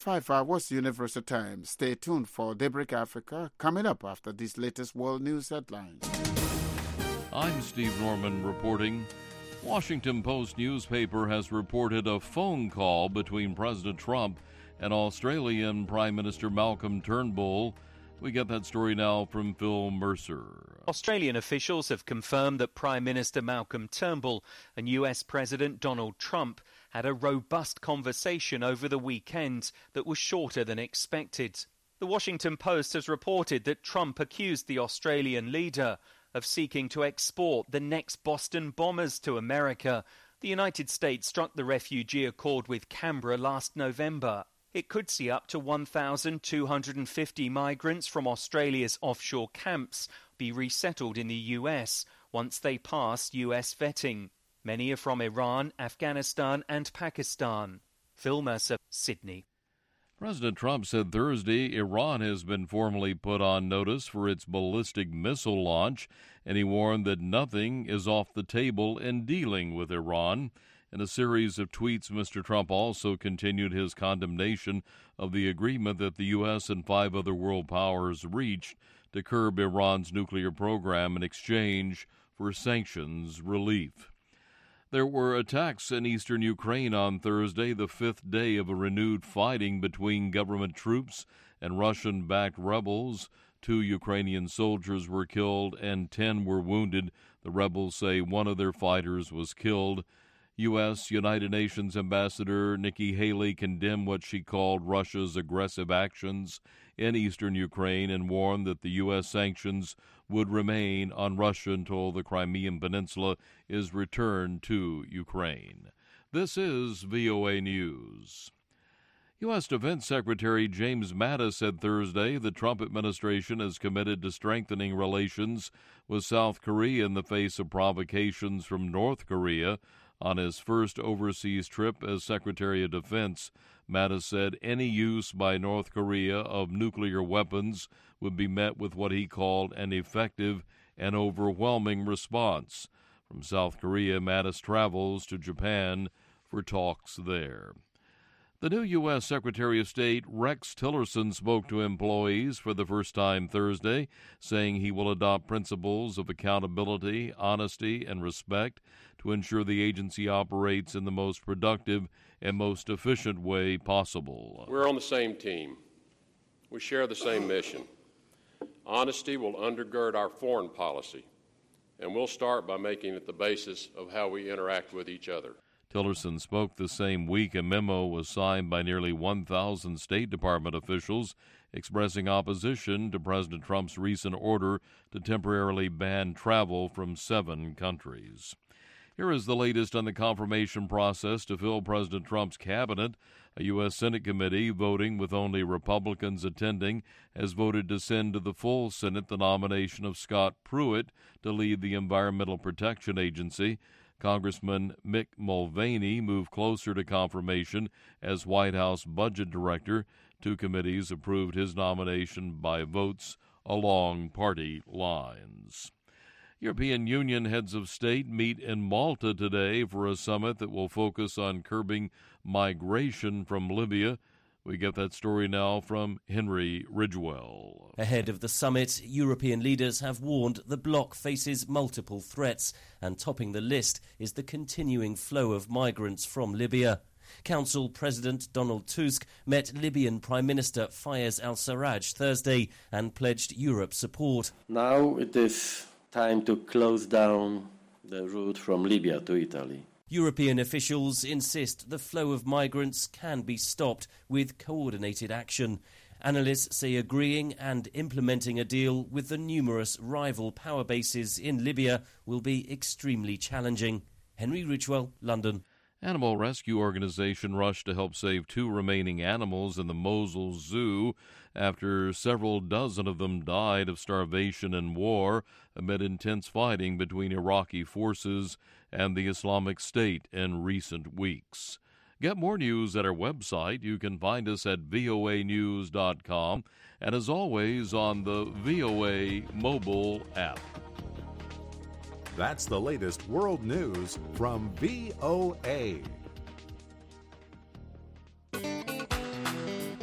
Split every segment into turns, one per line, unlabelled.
5 hours Universal Time. Stay tuned for Daybreak Africa coming up after these latest world news headlines.
I'm Steve Norman reporting. Washington Post newspaper has reported a phone call between President Trump and Australian Prime Minister Malcolm Turnbull. We get that story now from Phil Mercer.
Australian officials have confirmed that Prime Minister Malcolm Turnbull and US President Donald Trump had a robust conversation over the weekend that was shorter than expected. The Washington Post has reported that Trump accused the Australian leader of seeking to export the next Boston bombers to America. The United States struck the refugee accord with Canberra last November. It could see up to 1,250 migrants from Australia's offshore camps be resettled in the US once they pass US vetting. Many are from Iran, Afghanistan and Pakistan. Phil Mercer, Sydney.
President Trump said Thursday Iran has been formally put on notice for its ballistic missile launch, and he warned that nothing is off the table in dealing with Iran. In a series of tweets, Mr. Trump also continued his condemnation of the agreement that the U.S. and 5 other world powers reached to curb Iran's nuclear program in exchange for sanctions relief. There were attacks in eastern Ukraine on Thursday, the 5th day of a renewed fighting between government troops and Russian-backed rebels. 2 Ukrainian soldiers were killed and 10 were wounded. The rebels say one of their fighters was killed. U.S. United Nations Ambassador Nikki Haley condemned what she called Russia's aggressive actions in eastern Ukraine and warned that the U.S. sanctions would remain on Russia until the Crimean Peninsula is returned to Ukraine. This is VOA News. U.S. Defense Secretary James Mattis said Thursday the Trump administration is committed to strengthening relations with South Korea in the face of provocations from North Korea. On his first overseas trip as Secretary of Defense, Mattis said any use by North Korea of nuclear weapons would be met with what he called an effective and overwhelming response. From South Korea, Mattis travels to Japan for talks there. The new U.S. Secretary of State Rex Tillerson spoke to employees for the first time Thursday, saying he will adopt principles of accountability, honesty, and respect to ensure the agency operates in the most productive and most efficient way possible.
We're on the same team. We share the same mission. Honesty will undergird our foreign policy, and we'll start by making it the basis of how we interact with each other.
Tillerson spoke the same week. A memo was signed by nearly 1,000 State Department officials expressing opposition to President Trump's recent order to temporarily ban travel from 7 countries. Here is the latest on the confirmation process to fill President Trump's cabinet. A U.S. Senate committee, voting with only Republicans attending, has voted to send to the full Senate the nomination of Scott Pruitt to lead the Environmental Protection Agency. Congressman Mick Mulvaney moved closer to confirmation as White House Budget Director. 2 committees approved his nomination by votes along party lines. European Union heads of state meet in Malta today for a summit that will focus on curbing migration from Libya. We get that story now from Henry Ridgewell.
Ahead of the summit, European leaders have warned the bloc faces multiple threats, and topping the list is the continuing flow of migrants from Libya. Council President Donald Tusk met Libyan Prime Minister Fayez al-Sarraj Thursday and pledged Europe's support.
Now it is time to close down the route from Libya to Italy.
European officials insist the flow of migrants can be stopped with coordinated action. Analysts say agreeing and implementing a deal with the numerous rival power bases in Libya will be extremely challenging. Henry Ridgewell, London.
Animal rescue organization rushed to help save 2 remaining animals in the Mosul Zoo after several dozen of them died of starvation and war amid intense fighting between Iraqi forces and the Islamic State in recent weeks. Get more news at our website. You can find us at voanews.com and, as always, on the VOA mobile app.
That's the latest world news from VOA.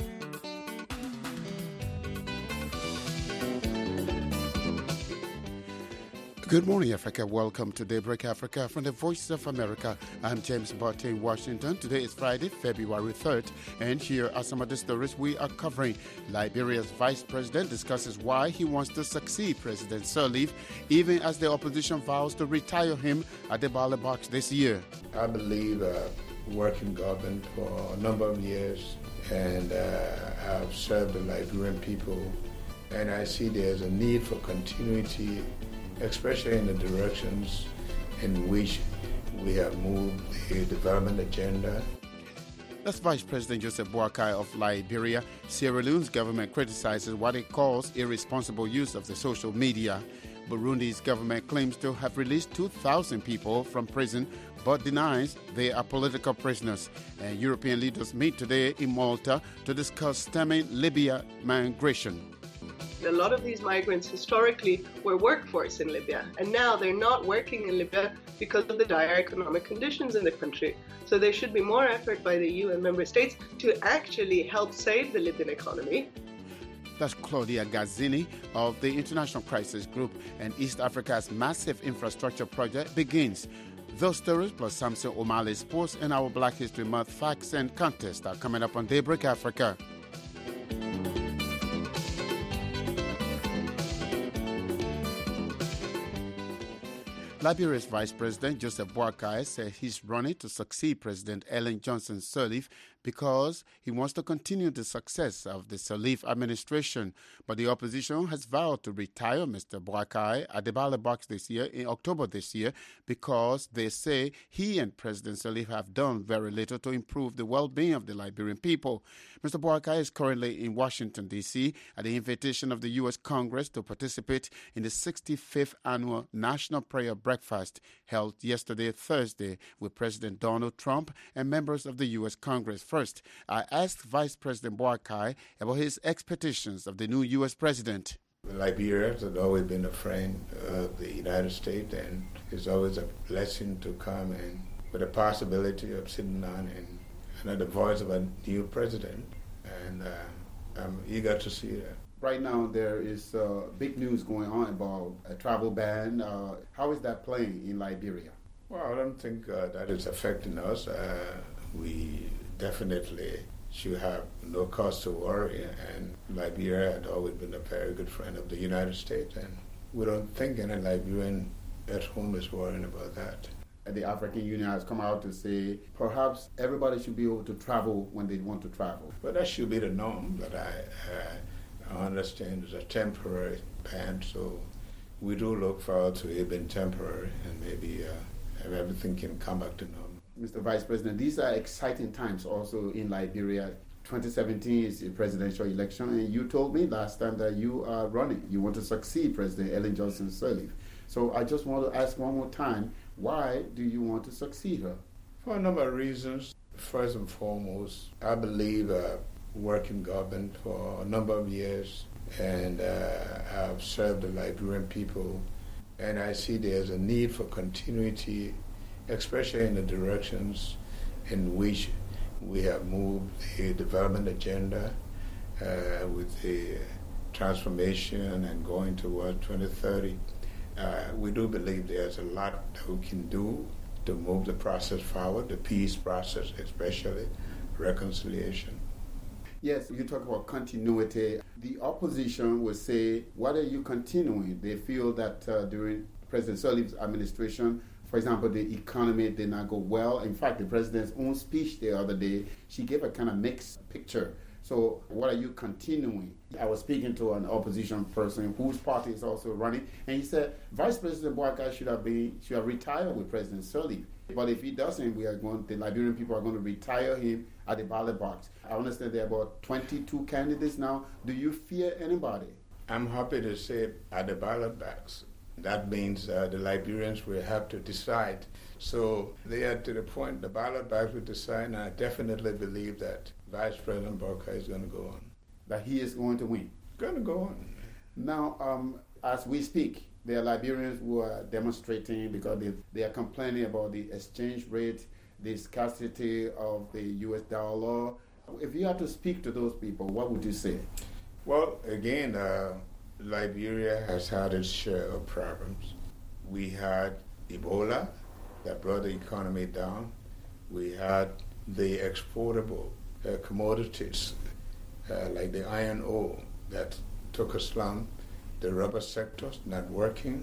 Good morning, Africa. Welcome to Daybreak Africa from the Voice of America. I'm James Barton in Washington. Today is Friday, February 3rd, and here are some of the stories we are covering. Liberia's vice president discusses why he wants to succeed President Sirleaf, even as the opposition vows to retire him at the ballot box this year.
I believe working government for a number of years, and I've served the Liberian people, and I see there's a need for continuity, especially in the directions in which we have moved the development agenda.
That's Vice President Joseph Boakai of Liberia. Sierra Leone's government criticizes what it calls irresponsible use of the social media. Burundi's government claims to have released 2,000 people from prison, but denies they are political prisoners. And European leaders meet today in Malta to discuss stemming Libya migration.
A lot of these migrants historically were workforce in Libya, and now they're not working in Libya because of the dire economic conditions in the country. So there should be more effort by the UN member states to actually help save the Libyan economy.
That's Claudia Gazzini of the International Crisis Group, and East Africa's massive infrastructure project begins. Those stories plus Samson O'Malley's sports and our Black History Month facts and contests are coming up on Daybreak Africa. Liberia's Vice President Joseph Boakai said he's running to succeed President Ellen Johnson Sirleaf because he wants to continue the success of the Sirleaf administration. But the opposition has vowed to retire Mr. Boakai at the ballot box this year, in October this year, because they say he and President Sirleaf have done very little to improve the well-being of the Liberian people. Mr. Boakai is currently in Washington, D.C. at the invitation of the U.S. Congress to participate in the 65th Annual National Prayer Breakfast held yesterday, Thursday, with President Donald Trump and members of the U.S. Congress. First, I asked Vice President Boakai about his expectations of the new U.S. president.
Liberia has always been a friend of the United States, and it's always a blessing to come and with the possibility of sitting down and the voice of a new president, and I'm eager to see that.
Right now, there is big news going on about a travel ban. How is that playing in Liberia?
Well, I don't think that is affecting us. We definitely should have no cause to worry, and Liberia had always been a very good friend of the United States, and we don't think any Liberian at home is worrying about that.
The African Union has come out to say perhaps everybody should be able to travel when they want to travel.
But that should be the norm, but I understand it's a temporary ban, so we do look forward to it being temporary, and maybe everything can come back to normal.
Mr. Vice President, these are exciting times also in Liberia. 2017 is the presidential election, and you told me last time that you are running. You want to succeed President Ellen Johnson Sirleaf. So I just want to ask one more time, why do you want to succeed her?
For a number of reasons. First and foremost, I believe working government for a number of years, and I've served the Liberian people, and I see there's a need for continuity, especially in the directions in which we have moved the development agenda with the transformation and going towards 2030. We do believe there's a lot that we can do to move the process forward, the peace process, especially reconciliation.
Yes, you talk about continuity. The opposition will say, what are you continuing? They feel that during President Sirleaf's administration, for example, the economy did not go well. In fact, the president's own speech the other day, she gave a kind of mixed picture. So what are you continuing? I was speaking to an opposition person whose party is also running, and he said Vice President Boakai should have retired with President Sirleaf. But if he doesn't, the Liberian people are going to retire him at the ballot box. I understand there are about 22 candidates now. Do you fear anybody?
I'm happy to say at the ballot box. That means the Liberians will have to decide. So they are to the point the ballot box will decide, and I definitely believe that Vice President Boakai is going to go on.
That he is going to win?
Going to go on.
Now, as we speak, there are Liberians who are demonstrating because they are complaining about the exchange rate, the scarcity of the U.S. dollar. If you had to speak to those people, what would you say?
Well, again, Liberia has had its share of problems. We had Ebola that brought the economy down. We had the exportable commodities like the iron ore that took a slump, the rubber sector's not working.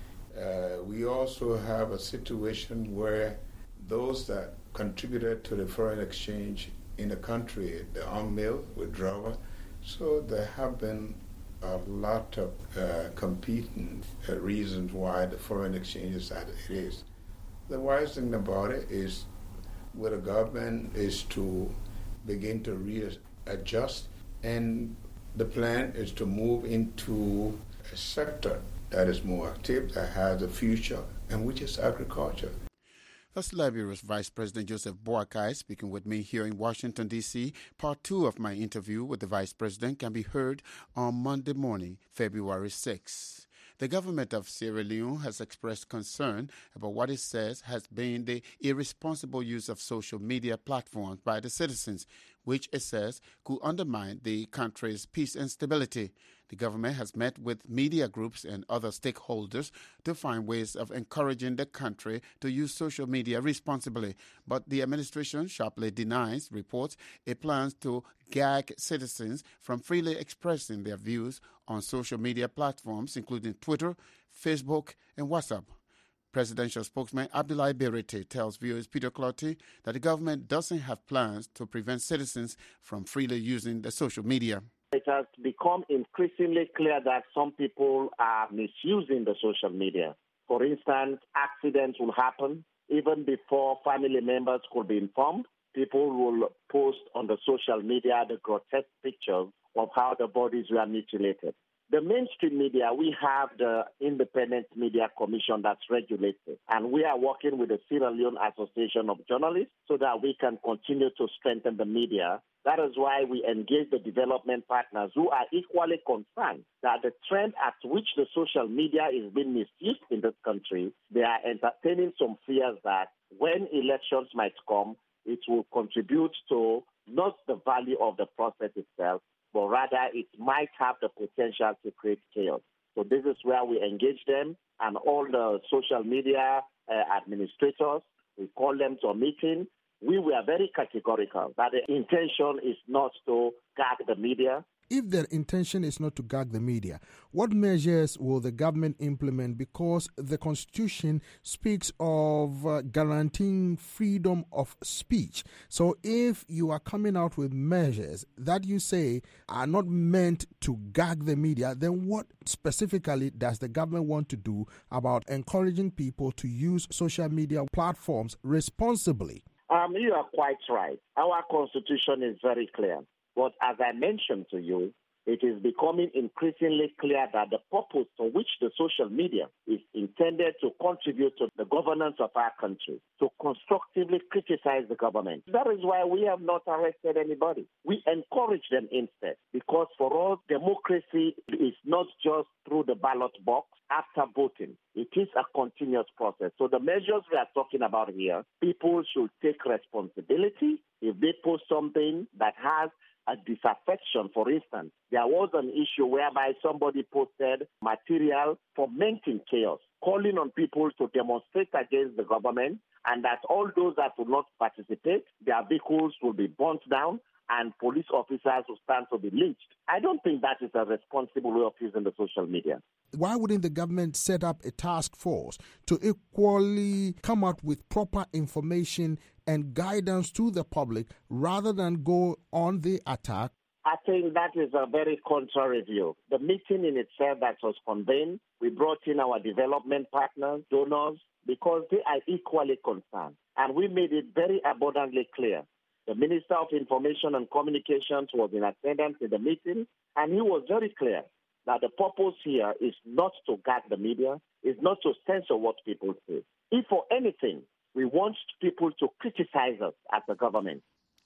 We also have a situation where those that contributed to the foreign exchange in the country, the arm mill withdrawal. So there have been a lot of competing reasons why the foreign exchange is as it is. The wise thing about it is, with the government, is to begin to readjust, and the plan is to move into a sector that is more active, that has a future, and which is agriculture.
That's Liberia's Vice President Joseph Boakai speaking with me here in Washington, D.C. Part 2 of my interview with the Vice President can be heard on Monday morning, February 6. The government of Sierra Leone has expressed concern about what it says has been the irresponsible use of social media platforms by the citizens, which it says could undermine the country's peace and stability. The government has met with media groups and other stakeholders to find ways of encouraging the country to use social media responsibly, but the administration sharply denies reports it plans to gag citizens from freely expressing their views on social media platforms, including Twitter, Facebook, and WhatsApp. Presidential spokesman Abdoulaye Berete tells viewers Peter Clottey that the government doesn't have plans to prevent citizens from freely using the social media.
It has become increasingly clear that some people are misusing the social media. For instance, accidents will happen even before family members could be informed. People will post on the social media the grotesque pictures of how the bodies were mutilated. The mainstream media, we have the Independent Media Commission that's regulated, and we are working with the Sierra Leone Association of Journalists so that we can continue to strengthen the media. That is why we engage the development partners who are equally concerned that the trend at which the social media is being misused in this country, they are entertaining some fears that when elections might come, it will contribute to not the value of the process itself, but rather it might have the potential to create chaos. So this is where we engage them and all the social media administrators. We call them to a meeting. We were very categorical that the intention is not to gag the media.
If their intention is not to gag the media, what measures will the government implement? Because the Constitution speaks of guaranteeing freedom of speech. So if you are coming out with measures that you say are not meant to gag the media, then what specifically does the government want to do about encouraging people to use social media platforms responsibly?
You are quite right. Our Constitution is very clear. But as I mentioned to you, it is becoming increasingly clear that the purpose for which the social media is intended to contribute to the governance of our country, to constructively criticize the government. That is why we have not arrested anybody. We encourage them instead, because for us, democracy is not just through the ballot box after voting. It is a continuous process. So the measures we are talking about here, people should take responsibility. If they post something that has a disaffection, for instance, there was an issue whereby somebody posted material fomenting chaos, calling on people to demonstrate against the government, and that all those that will not participate, their vehicles will be burnt down and police officers will stand to be lynched. I don't think that is a responsible way of using the social media.
Why wouldn't the government set up a task force to equally come out with proper information and guidance to the public rather than go on the attack?
I think that is a very contrary view. The meeting in itself that was convened, we brought in our development partners, donors, because they are equally concerned. And we made it very abundantly clear. The Minister of Information and Communications was in attendance in the meeting, and he was very clear that the purpose here is not to gag the media, is not to censor what people say. If for anything, we want people to criticize us as a government.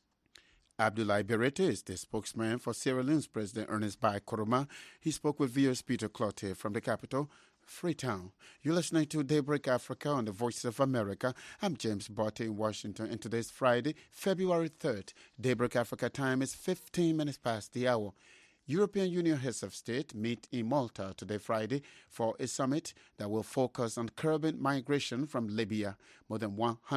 Abdoulaye Berete is the spokesman for Sierra Leone's President Ernest Bai Koroma. He spoke with viewers Peter Clottey from the capital, Freetown. You're listening to Daybreak Africa on the Voice of America. I'm James Botte in Washington, and today's Friday, February 3rd. Daybreak Africa time is 15 minutes past the hour. European Union heads of state meet in Malta today, Friday, for a summit that will focus on curbing migration from Libya. More than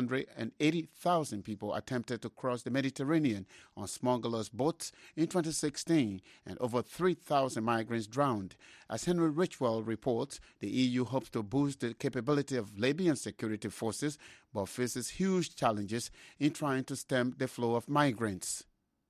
180,000 people attempted to cross the Mediterranean on smugglers' boats in 2016, and over 3,000 migrants drowned. As Henry Richwell reports, the EU hopes to boost the capability of Libyan security forces, but faces huge challenges in trying to stem the flow of migrants.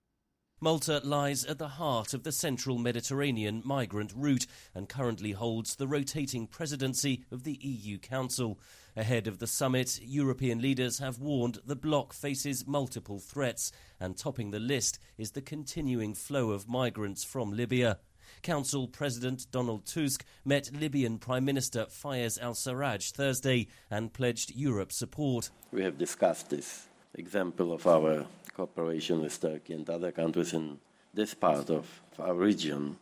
Malta lies at the heart of the central Mediterranean migrant route and currently holds the rotating presidency of the EU Council. Ahead of the summit, European leaders have warned the bloc faces multiple threats, and topping the list is the continuing flow of migrants from Libya. Council President Donald Tusk met Libyan Prime Minister Fayez al-Sarraj Thursday and pledged Europe's support.
We have discussed this example of our cooperation with Turkey and other countries in this part of our region.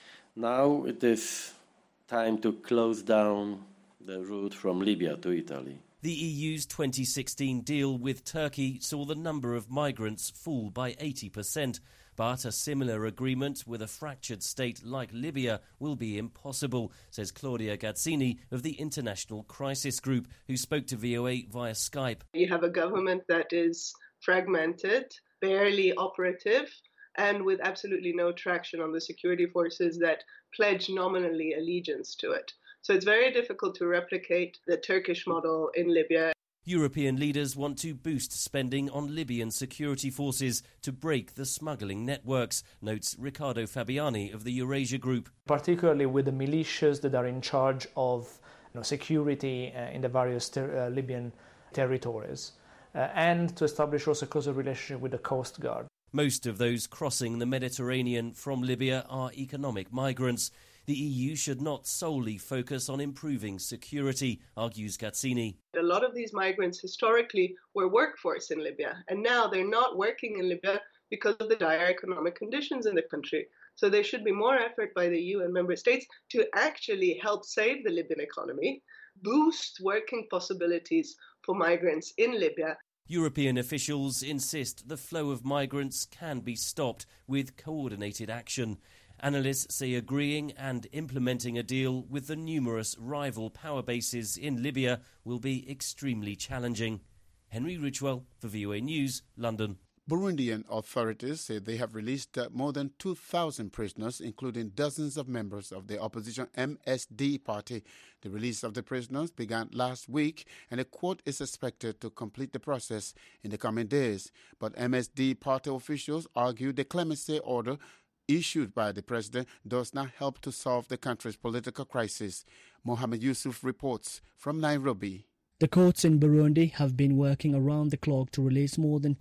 Now it is time to close down the route from Libya to Italy.
The EU's 2016 deal with Turkey saw the number of migrants fall by 80%, but a similar agreement with a fractured state like Libya will be impossible, says Claudia Gazzini of the International Crisis Group, who spoke to VOA via Skype.
You have a government that is fragmented, barely operative, and with absolutely no traction on the security forces that pledge nominally allegiance to it. So it's very difficult to replicate the Turkish model in Libya.
European leaders want to boost spending on Libyan security forces to break the smuggling networks, notes Riccardo Fabiani of the Eurasia Group.
Particularly with the militias that are in charge of security in the various Libyan territories. And to establish also a closer relationship with the Coast Guard.
Most of those crossing the Mediterranean from Libya are economic migrants. The EU should not solely focus on improving security, argues Gazzini.
A lot of these migrants historically were workforce in Libya, and now they're not working in Libya because of the dire economic conditions in the country. So there should be more effort by the EU and member states to actually help save the Libyan economy, boost working possibilities for migrants in Libya.
European officials insist the flow of migrants can be stopped with coordinated action. Analysts say agreeing and implementing a deal with the numerous rival power bases in Libya will be extremely challenging. Henry Richwell for VOA News, London.
Burundian authorities say they have released more than 2,000 prisoners, including dozens of members of the opposition MSD party. The release of the prisoners began last week, and a court is expected to complete the process in the coming days. But MSD party officials argue the clemency order issued by the president does not help to solve the country's political crisis. Mohamed Yusuf reports from Nairobi.
The courts in Burundi have been working around the clock to release more than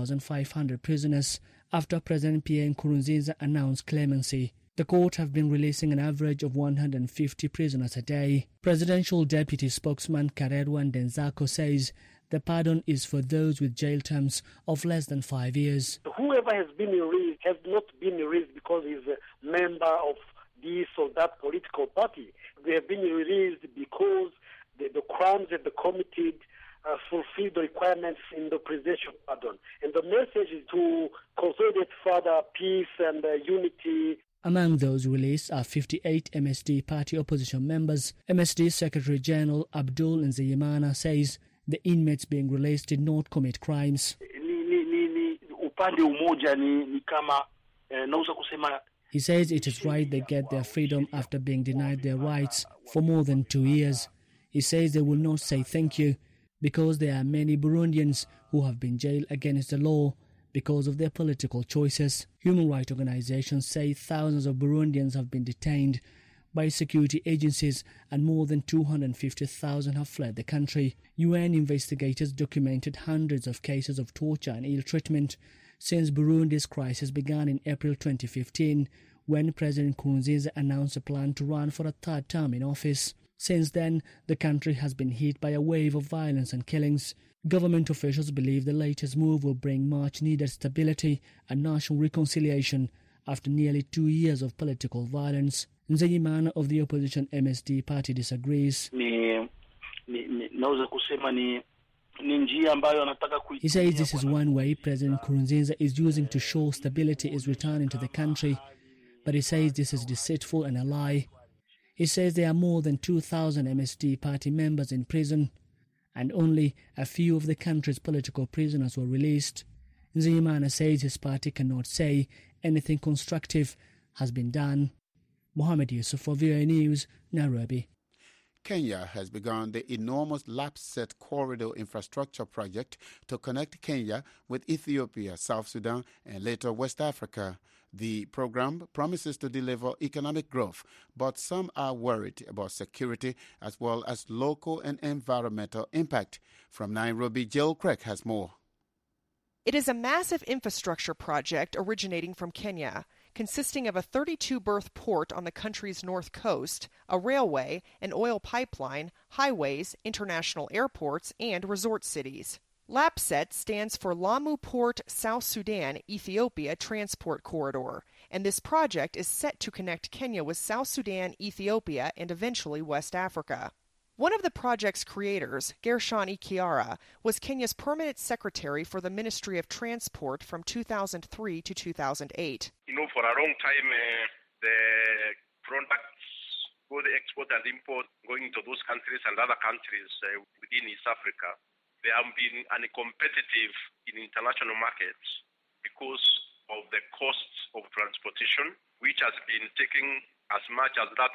2,500 prisoners after President Pierre Nkurunziza announced clemency. The court have been releasing an average of 150 prisoners a day. Presidential Deputy Spokesman Karerwa Ndenzako says the pardon is for those with jail terms of less than 5 years.
Whoever has been released has not been released because he's a member of this or that political party. They have been released because the crimes that they committed fulfill the requirements in the presidential pardon. And the message is to consolidate further peace and unity.
Among those released are 58 MSD party opposition members. MSD Secretary General Abdul Nzeyimana says the inmates being released did not commit crimes. He says it is right they get their freedom after being denied their rights for more than 2 years. He says they will not say thank you because there are many Burundians who have been jailed against the law because of their political choices. Human rights organizations say thousands of Burundians have been detained by security agencies and more than 250,000 have fled the country. UN investigators documented hundreds of cases of torture and ill treatment since Burundi's crisis began in April 2015, when President Nkurunziza announced a plan to run for a third term in office. Since then, the country has been hit by a wave of violence and killings. Government officials believe the latest move will bring much-needed stability and national reconciliation after nearly 2 years of political violence. Nzeyimana of the opposition MSD party disagrees. He says this is one way President Nkurunziza is using to show stability is returning to the country. but he says this is deceitful and a lie. He says there are more than 2,000 MSD party members in prison, and only a few of the country's political prisoners were released. Nzeyimana says his party cannot say anything constructive has been done. Mohammed Yusuf for VOA News, Nairobi.
Kenya has begun the enormous LAPSSET corridor infrastructure project to connect Kenya with Ethiopia, South Sudan, and later West Africa. The program promises to deliver economic growth, but some are worried about security as well as local and environmental impact. From Nairobi, Jill Craig has more.
It is a massive infrastructure project originating from Kenya, consisting of a 32-berth port on the country's north coast, a railway, an oil pipeline, highways, international airports, and resort cities. LAPSSET stands for Lamu Port South Sudan Ethiopia Transport Corridor, and this project is set to connect Kenya with South Sudan, Ethiopia, and eventually West Africa. One of the project's creators, Gershon Ikiara, was Kenya's permanent secretary for the Ministry of Transport from 2003 to 2008.
For a long time, the products, both export and import, going to those countries and other countries within East Africa, they have been uncompetitive in international markets because of the costs of transportation, which has been taking as much as 30%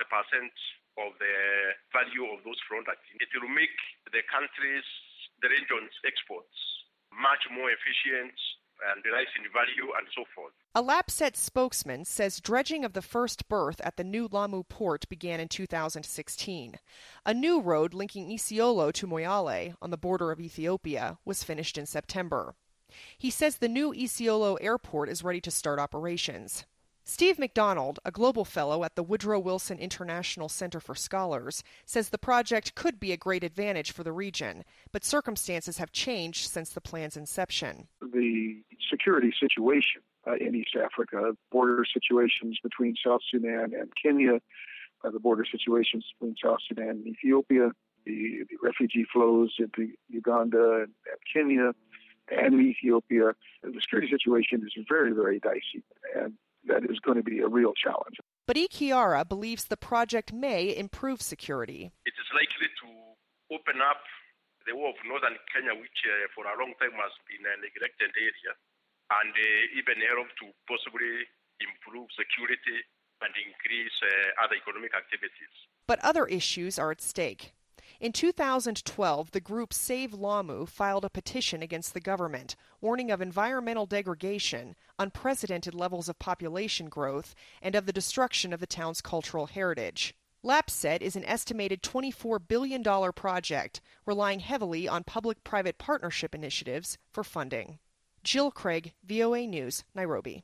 of the value of those products. It will make the countries, the region's exports much more efficient and rise in value and so forth.
A LAPSSET spokesman says dredging of the first berth at the new Lamu port began in 2016. A new road linking Isiolo to Moyale on the border of Ethiopia was finished in September. He says the new Isiolo airport is ready to start operations. Steve McDonald, a global fellow at the Woodrow Wilson International Center for Scholars, says the project could be a great advantage for the region, but circumstances have changed since the plan's inception.
The security situation in East Africa, border situations between South Sudan and Kenya, the border situations between South Sudan and Ethiopia, the refugee flows into Uganda and Kenya and Ethiopia, the security situation is very, very dicey, and that is going to be a real challenge.
But Ikiara believes the project may improve security.
It is likely to open up the whole of northern Kenya, which for a long time has been a neglected area, and even help to possibly improve security and increase other economic activities.
But other issues are at stake. In 2012, the group Save Lamu filed a petition against the government, warning of environmental degradation, unprecedented levels of population growth, and of the destruction of the town's cultural heritage. LAPSSET is an estimated $24 billion project, relying heavily on public-private partnership initiatives for funding. Jill Craig, VOA News, Nairobi.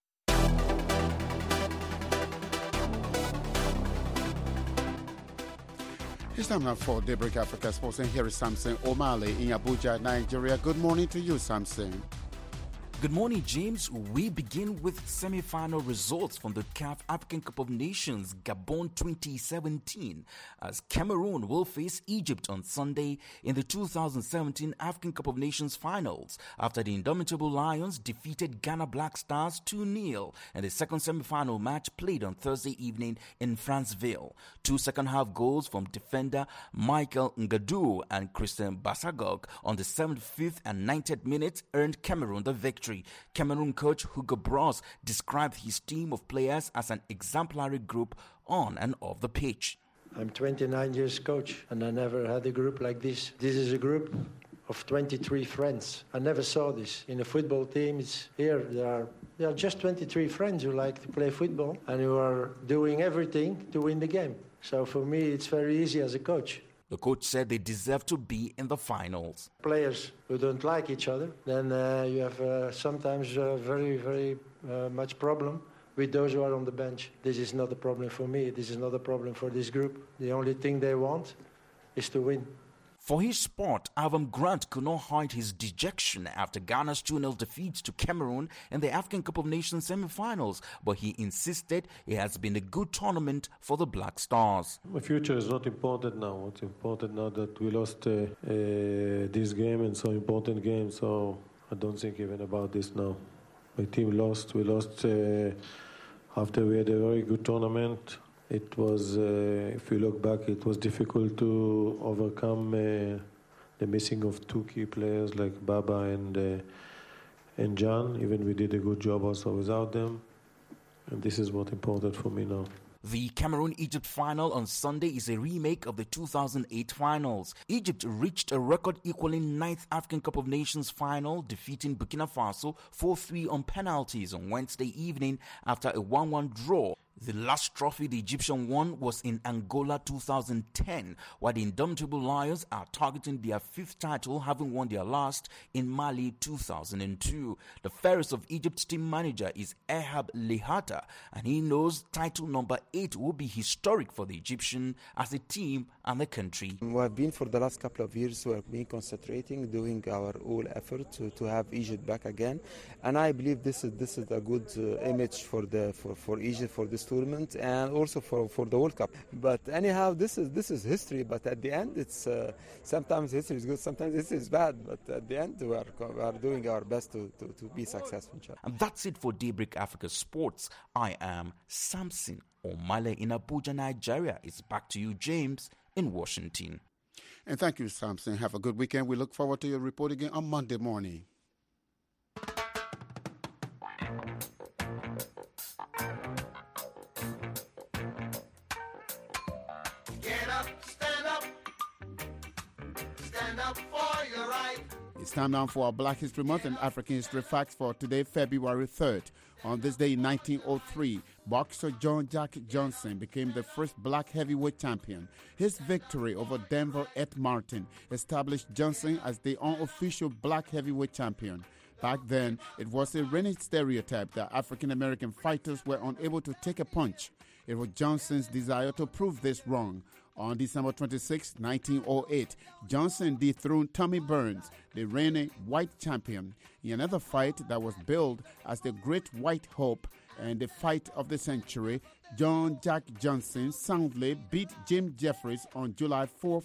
It's time now for Daybreak Africa Sports, and here is Samson O'Malley in Abuja, Nigeria. Good morning to you, Samson.
Good morning, James. We begin with semi-final results from the CAF African Cup of Nations Gabon 2017 as Cameroon will face Egypt on Sunday in the 2017 African Cup of Nations finals after the indomitable Lions defeated Ghana Black Stars 2-0 in the second semi-final match played on Thursday evening in Franceville. 2 second-half goals from defender Michael Ngadu and Christian Basagog on the 7th, 5th and 90th minutes earned Cameroon the victory. Cameroon coach Hugo Bross described his team of players as an exemplary group on and off the pitch.
I'm 29 years coach and I never had a group like this. This is a group of 23 friends. I never saw this. In a football team, there are just 23 friends who like to play football and who are doing everything to win the game. So for me, it's very easy as a coach.
The coach said they deserve to be in the finals.
Players who don't like each other, then you have sometimes very, very much problem with those who are on the bench. This is not a problem for me. This is not a problem for this group. The only thing they want is to win.
For his sport, Avram Grant could not hide his dejection after Ghana's 2-0 defeat to Cameroon in the African Cup of Nations semi-finals, but he insisted it has been a good tournament for the Black Stars.
The future is not important now. What's important now that we lost this game and so important game, so I don't think even about this now. My team lost. We lost After we had a very good tournament, it was, if you look back, it was difficult to overcome the missing of two key players like Baba and John. Even we did a good job also without them. And this is what's important for me now.
The Cameroon-Egypt final on Sunday is a remake of the 2008 finals. Egypt reached a record-equaling 9th African Cup of Nations final, defeating Burkina Faso 4-3 on penalties on Wednesday evening after a 1-1 draw. The last trophy the Egyptian won was in Angola 2010, while the Indomitable Lions are targeting their 5th title, having won their last in Mali 2002. The fairest of Egypt's team manager is Ehab Lehata, and he knows title number 8 will be historic for the Egyptian as a team and the country.
We have been for the last couple of years, we have been concentrating, doing our all effort to have Egypt back again, and I believe this is a good image for Egypt for this tournament and also for the World Cup. But anyhow, this is history. But at the end, it's sometimes history is good, sometimes history is bad. But at the end, we are doing our best to be successful.
And that's it for Daybreak Africa Sports. I am Samson Omale in Abuja, Nigeria. It's back to you, James, in Washington.
And thank you, Samson. Have a good weekend. We look forward to your report again on Monday morning. It's time now for our Black History Month and African History Facts for today, February 3rd. On this day in 1903, boxer John Jack Johnson became the first black heavyweight champion. His victory over Denver Ed Martin established Johnson as the unofficial black heavyweight champion. Back then, it was a reigning stereotype that African-American fighters were unable to take a punch. It was Johnson's desire to prove this wrong. On December 26, 1908, Johnson dethroned Tommy Burns, the reigning white champion, in another fight that was billed as the Great White Hope and the fight of the century. John Jack Johnson soundly beat Jim Jeffries on July 4,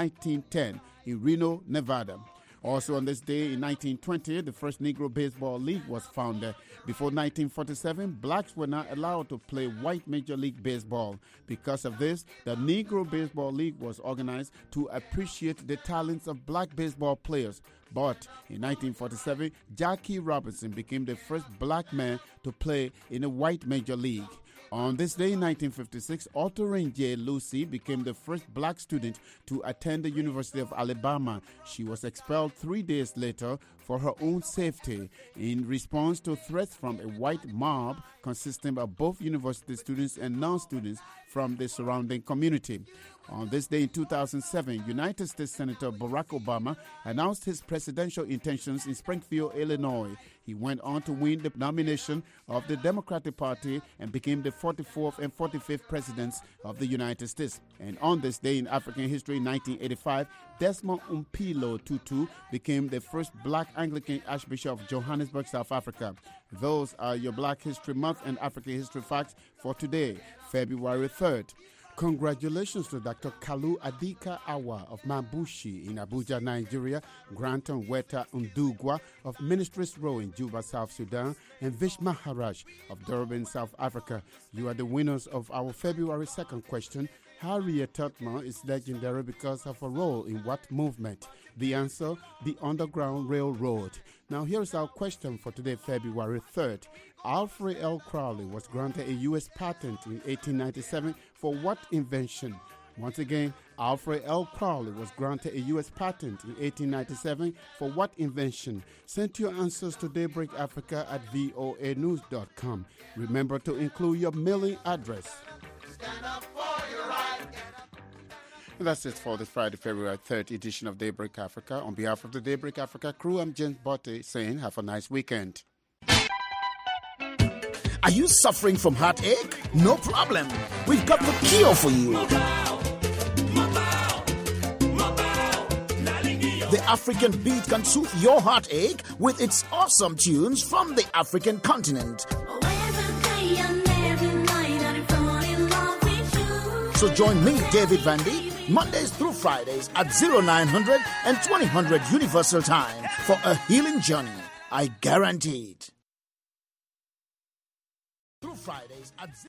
1910, in Reno, Nevada. Also on this day in 1920, the first Negro Baseball League was founded. Before 1947, blacks were not allowed to play white Major League Baseball. Because of this, the Negro Baseball League was organized to appreciate the talents of black baseball players. But in 1947, Jackie Robinson became the first black man to play in a white Major League. On this day in 1956, Otto J. Lucy became the first black student to attend the University of Alabama. She was expelled 3 days later for her own safety in response to threats from a white mob consisting of both university students and non-students from the surrounding community. On this day in 2007, United States Senator Barack Obama announced his presidential intentions in Springfield, Illinois. He went on to win the nomination of the Democratic Party and became the 44th and 45th presidents of the United States. And on this day in African history in 1985, Desmond Umpilo Tutu became the first black Anglican Archbishop of Johannesburg, South Africa. Those are your Black History Month and African History Facts for today, February 3rd. Congratulations to Dr. Kalu Adika Awa of Mambushi in Abuja, Nigeria, Granton Weta Ndugwa of Ministries Row in Juba, South Sudan, and Vish Maharaj of Durban, South Africa. You are the winners of our February 2nd question. Harriet Tubman is legendary because of her role in what movement? The answer, the Underground Railroad. Now here's our question for today, February 3rd. Alfred L. Crowley was granted a U.S. patent in 1897 for what invention? Once again, Alfred L. Crowley was granted a U.S. patent in 1897 for what invention? Send your answers to Daybreak Africa at voanews.com. Remember to include your mailing address. Stand up for your right. And that's it for this Friday, February 3rd edition of Daybreak Africa. On behalf of the Daybreak Africa crew, I'm James Botte saying have a nice weekend.
Are you suffering from heartache? No problem. We've got the cure for you. The African beat can soothe your heartache with its awesome tunes from the African continent. So join me, David Vandy, Mondays through Fridays at 0900 and 2000 Universal Time for a healing journey. I guarantee it. Fridays at